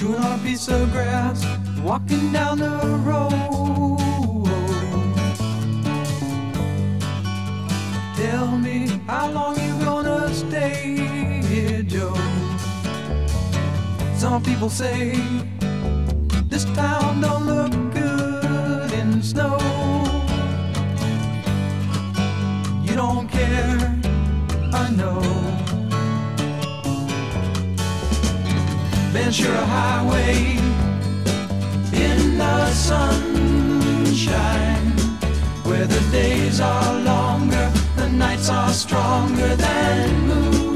chewing on a piece of grass, walking down the road. Tell me, how long you gonna stay here, Joe? Some people say this town don't look good in snow. You don't care, I know. Ventura Highway in the sunshine, where the days are longer, the nights are stronger than moon.